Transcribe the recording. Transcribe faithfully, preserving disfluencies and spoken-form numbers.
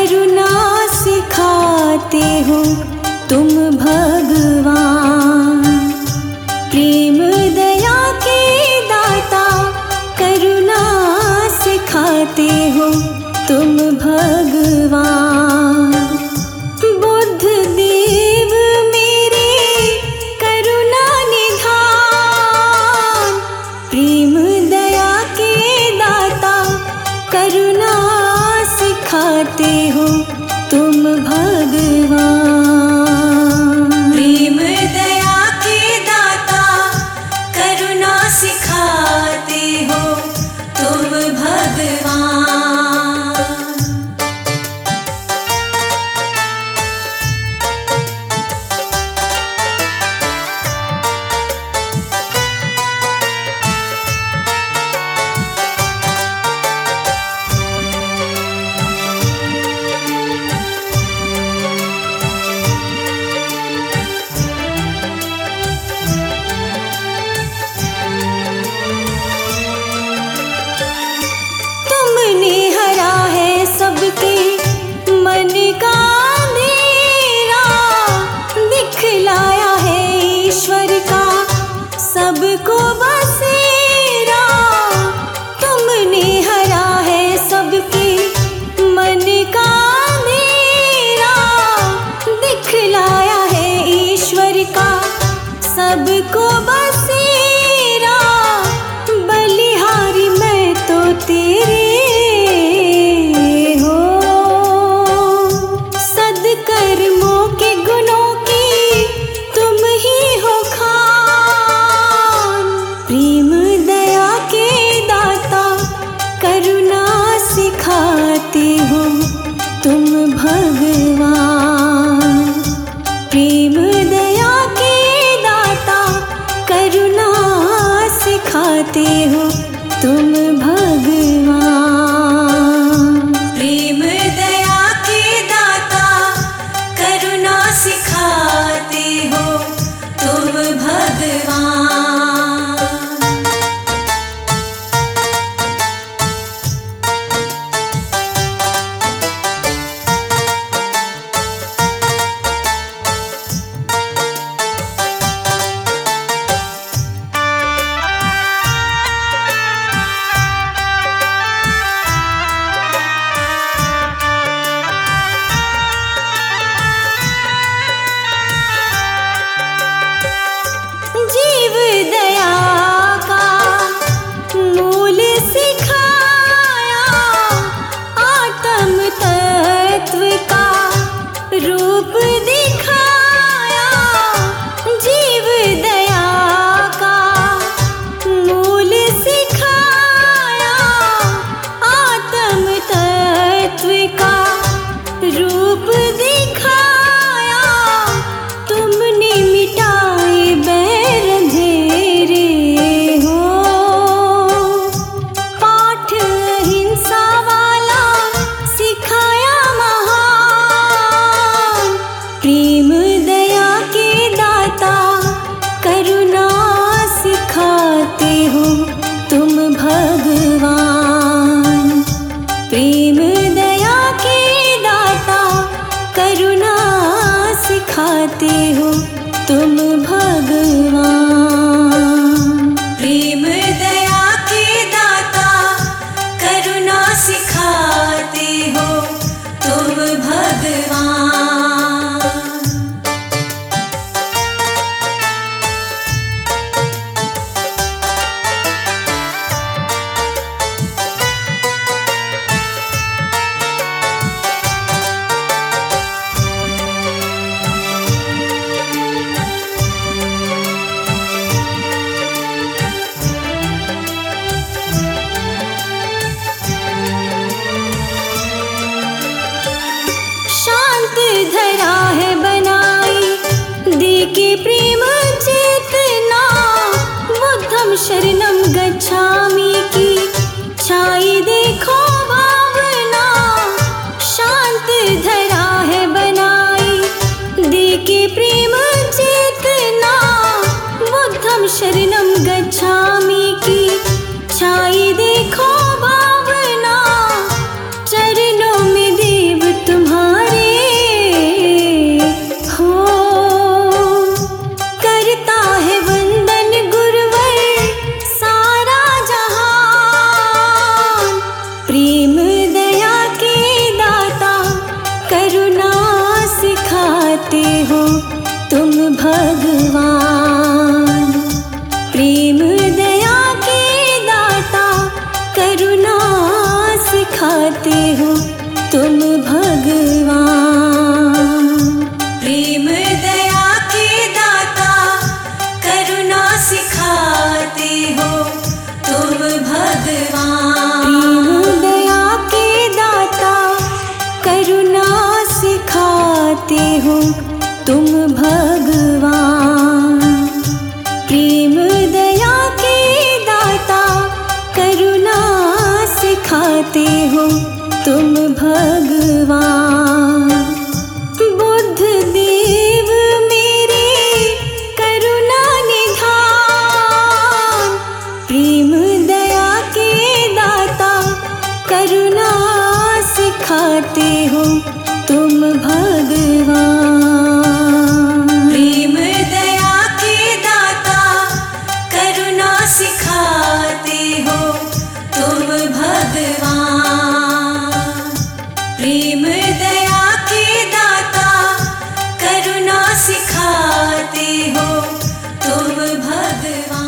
करुणा सिखाते हो तुम भगवान। प्रेम दया के दाता करुणा सिखाते हो तुम भगवान। बुद्ध देव मेरे करुणा निधान। प्रेम दया के दाता करुणा सिखाते हो तुम भगवान। प्रेम दया के दाता करुणा सिखाते हो तुम भगवान। तुमने हरा है सबके मन का अंधेरा, दिखलाया है ईश्वर का सबको बसेरा। तुमने हरा है सबके मन का अंधेरा, दिखलाया है ईश्वर का सबको बसेरा। बलिहारी मैं तो तेरे हो, सद्कर्मों के गुणों की तुम ही हो खान। प्रेम दया के दाता करुणा सिखाते हो तुम भगवान। प्रेम दया के दाता करुणा सिखाते हो तुम भगवान। प्रेम दया के दाता करुणा सिखाते हो तुम भगवान। जीव दया का मूल सिखाया, आत्म तत्व का रूप दिखाया। जीव दया का मूल सिखाया, आत्म तत्व का रूप दिखाया। तुमने मिटाए बैर अंधेरे हो, पाठ अहिंसा वाला सिखाया महान। प्रेम दया के दाता करुणा सिखाते हो तुम भगवान। प्रेम दया के दाता करुणा सिखाते हो तुम भगवान। प्रेम दया के दाता करुणा सिखाते हो तुम भगवान। शांत धरा है बनाई दे के प्रेम चेतना। बुद्धम शरणम गच्छामि की छाई देखो भावना। शांत धरा है बनाई दे के प्रेम चेतना। बुद्धम शरणम गच्छामि की छाई देखो भावना। चरणों में देव तुम करुणा सिखाते हो तुम भगवान। प्रेम दया के दाता करुणा सिखाते हो तुम भगवान। प्रेम दया के दाता करुणा सिखाते हो तुम भगवान। प्रेम दया के दाता करुणा सिखाते हो तुम भगवान। प्रेम दया के दाता करुणा सिखाते हो तुम भगवान। बुद्ध देव मेरे करुणा निधान। प्रेम दया के दाता करुणा सिखाते हो तुम भगवान। प्रेम दया के दाता करुणा सिखाते हो तुम भगवान। प्रेम दया के दाता करुणा सिखाते हो तुम भगवान।